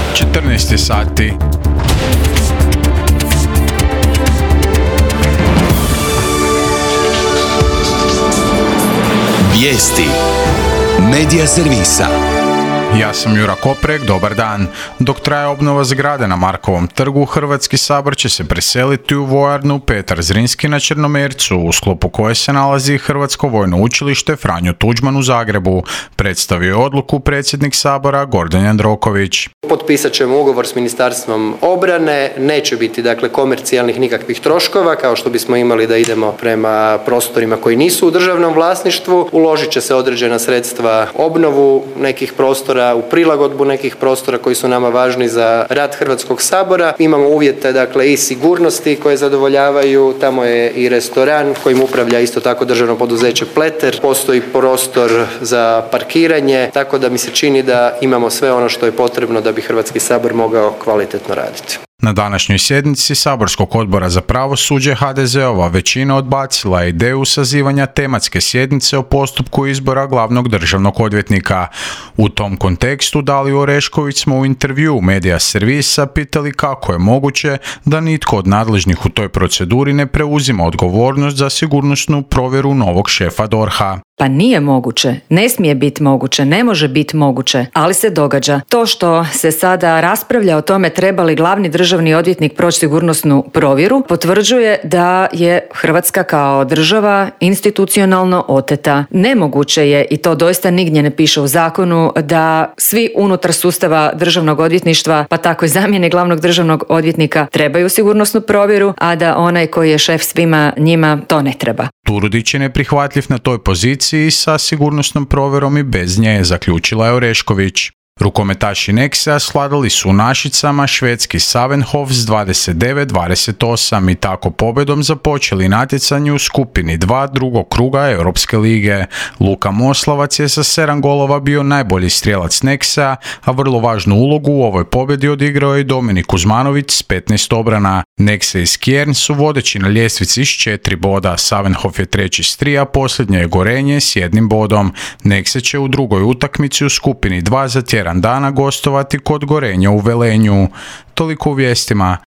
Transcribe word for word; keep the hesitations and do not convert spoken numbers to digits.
četrnaest sati. Vijesti Medija servisa. Ja sam Jura Koprek, dobar dan. Dok traje obnova zgrade na Markovom trgu, Hrvatski sabor će se preseliti u vojarnu Petar Zrinski na Črnomercu, u sklopu koje se nalazi Hrvatsko vojno učilište Franjo Tuđman u Zagrebu. Predstavio je odluku predsjednik sabora Gordan Jandroković. Potpisat ćemo ugovor s Ministarstvom obrane, neće biti dakle komercijalnih nikakvih troškova kao što bismo imali da idemo prema prostorima koji nisu u državnom vlasništvu. Uložit će se određena sredstva obnovu nekih prostora, u prilagodbu nekih prostora koji su nama važni za rad Hrvatskog sabora. Imamo uvjete dakle i sigurnosti koje zadovoljavaju, tamo je i restoran kojim upravlja isto tako državno poduzeće Pleter, postoji prostor za parkiranje, tako da mi se čini da imamo sve ono što je potrebno da bi Hrvatski sabor mogao kvalitetno raditi. Na današnjoj sjednici Saborskog odbora za pravosuđe ha de zeova većina odbacila je ideju sazivanja tematske sjednice o postupku izbora glavnog državnog odvjetnika. U tom kontekstu Daliju Orešković smo u intervjuu Medija servisa pitali kako je moguće da nitko od nadležnih u toj proceduri ne preuzima odgovornost za sigurnosnu provjeru novog šefa D O R H-a. Pa nije moguće, ne smije biti moguće, ne može biti moguće, ali se događa. To što se sada raspravlja o tome treba li glavni državni odvjetnik proći sigurnosnu provjeru, potvrđuje da je Hrvatska kao država institucionalno oteta. Nemoguće je, i to doista nigdje ne piše u zakonu, da svi unutar sustava državnog odvjetništva, pa tako i zamjene glavnog državnog odvjetnika, trebaju sigurnosnu provjeru, a da onaj koji je šef svima njima to ne treba. Turudić je neprihvatljiv na toj poziciji sa sigurnosnom provjerom i bez nje, zaključila je Orešković. Rukometaši Nexia svladali su u Našicama švedski Savenhof s dvadeset devet dvadeset osam i tako pobjedom započeli natjecanje u skupini dva drugog kruga Europske lige. Luka Moslavac je sa sedam golova bio najbolji strijelac Nexia, a vrlo važnu ulogu u ovoj pobjedi odigrao je Dominik Kuzmanović s petnaest obrana. Nexe i Skjern su vodeći na ljestvici s četiri boda, Savenhof je treći s tri, a posljednje je Gorenje s jednim bodom. Nexe će u drugoj utakmici u skupini dva za tjedan dana gostovati kod Gorenja u Velenju. Toliko u vijestima.